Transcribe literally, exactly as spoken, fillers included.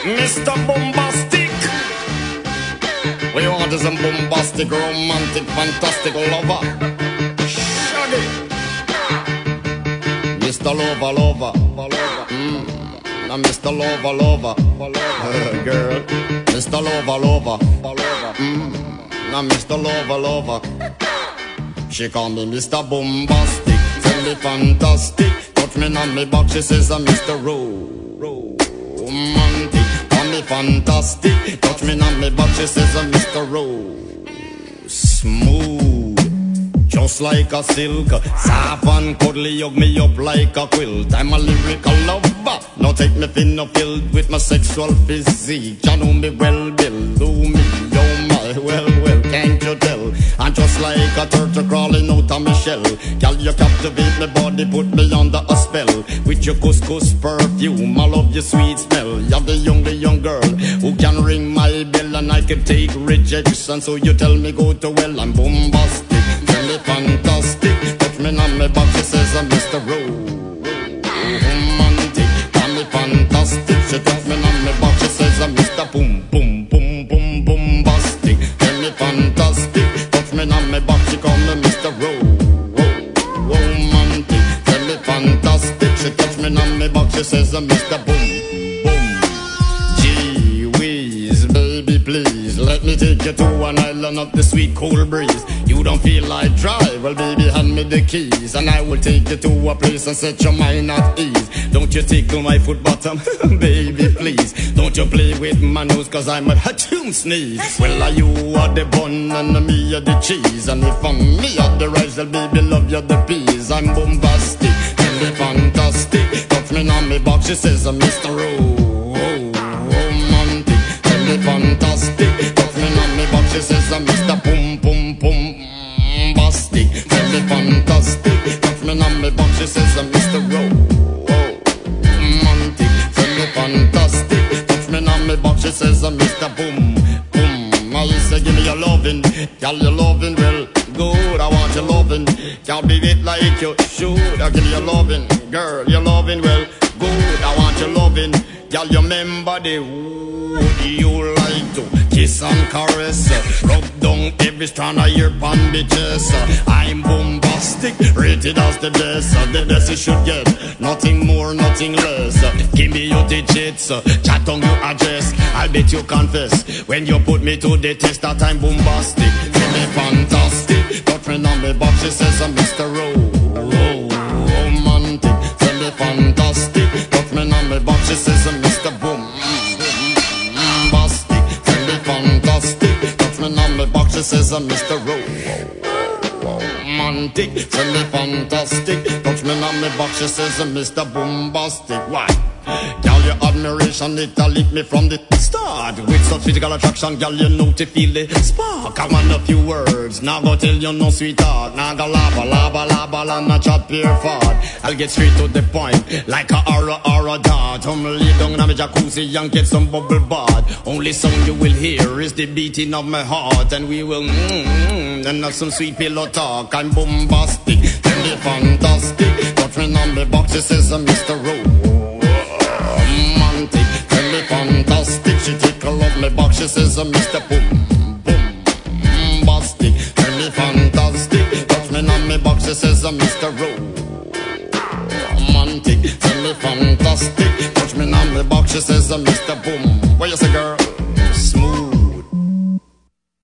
Mister Bombastic. We want is a bombastic, romantic, fantastic lover. Shaggy. Mister Lover, lover, lover. Mm. Now Mister Lover, lover, lover. Girl. Mister Lover, lover, lover. Mm. Now Mister Lover, lover. She call me Mister Bombastic, tell me fantastic. Touch me on me back, she says I'm Mister Romantic. Call me fantastic, touch me on me back, she says I'm Mister Ro Smooth, just like a silk. Soft and cuddly, hug me up like a quilt. I'm a lyrical lover, now take me thin or filled with my sexual physique. You know me well, Bill, do me, oh my, well, well, can't you tell? I'm just like a turtle crawling out of my shell. Girl, you captivate my body, put me under a spell. With your couscous perfume, I love your sweet smell. You're the young, the young girl who can ring my bell, and I can take rejection. So you tell me go to well, I'm bombastic, tell me fantastic. Touch me on my back, she says I'm Mister Romantic. Tell me fantastic, she touch me on my back, she says I'm Mister Boom, boom, boom, boom, bombastic. Tell me fantastic. Me on me back, she call me Mister Romantic. Tell me fantastic. She touch me on me back, she says I'm Mister Boom, boom. Gee whiz, baby please, let me take you to an island of the sweet cool breeze. You don't feel like drive, well baby hand me the keys, and I will take you to a place and set your mind at ease. Don't you tickle my foot bottom, baby please. Don't you play with my nose, cause I'm a ha-choom sneeze. Well, are you are the bun and me are the cheese, and if I'm me are the rice, well baby love you the peas. I'm bombastic, tell me fantastic. Touch me on me box, she says I'm Mister Romantic. Tell me fantastic. Touch me on me box, she says I'm Mister Boom, boom, boom. Bastic, tell me fantastic. Touch me on me box, she says I'm Mister Romantic. Tell me fantastic. Touch me on me box, she says I'm Mister Boom, boom. I say give me your lovin', girl your lovin' well good. I want your lovin', can't be it like you should. I give you your lovin', girl your lovin' well good. I want your lovin', girl you remember the wood you like to kiss and caress, rub down every strand of your pan bitches. I'm bombastic, rated as the best. The best you should get, nothing more, nothing less. Give me your digits, chat on your address. I'll bet you confess when you put me to the test that I'm bombastic. Tell me fantastic, touch me on me box, she says I'm Mister Romantic. Tell me fantastic, touch me on me box, she says I'm Mister Boom. Fantastic, touch me on me box, she says I'm Mister Romantic. Tell me fantastic, touch me on me box, she says I'm Mister Bombastic. Why? Girl, your admiration, it'll lick me from the start. With such physical attraction, girl, you know to feel the spark. I want a few words, now go tell you no sweetheart. Now go lava, lava, lava, and not chat pure fart. I'll get straight to the point, like a aura, aura dart. I'm lay down in my jacuzzi and get some bubble bath. Only sound you will hear is the beating of my heart, and we will mmm, mm, and have some sweet pillow talk. I'm bombastic, tell me fantastic. Touch me on the box, she says I'm Mister Romantic. Tell me fantastic. She tickle up my box, she says I'm Mister Boom, boom, bastic. Tell me fantastic. Touch me on my box, she says I'm Mister Romantic. Tell me fantastic. Touch me on my box, she says I'm Mister Boom. What you say, girl?